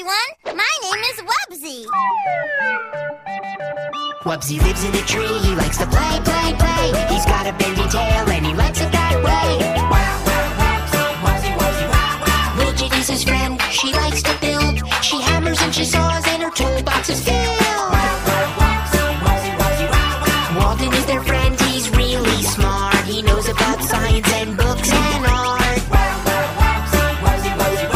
everyone. My name is Wubsy. Wubsy lives in a tree. He likes to play, play, play. He's got a bendy tail and he likes it that way. Wow, wow, Wubsy, Wubsy, Wubsy, wow, wow. Widget is his friend. She likes to build. She hammers and she saws and her toolbox is filled.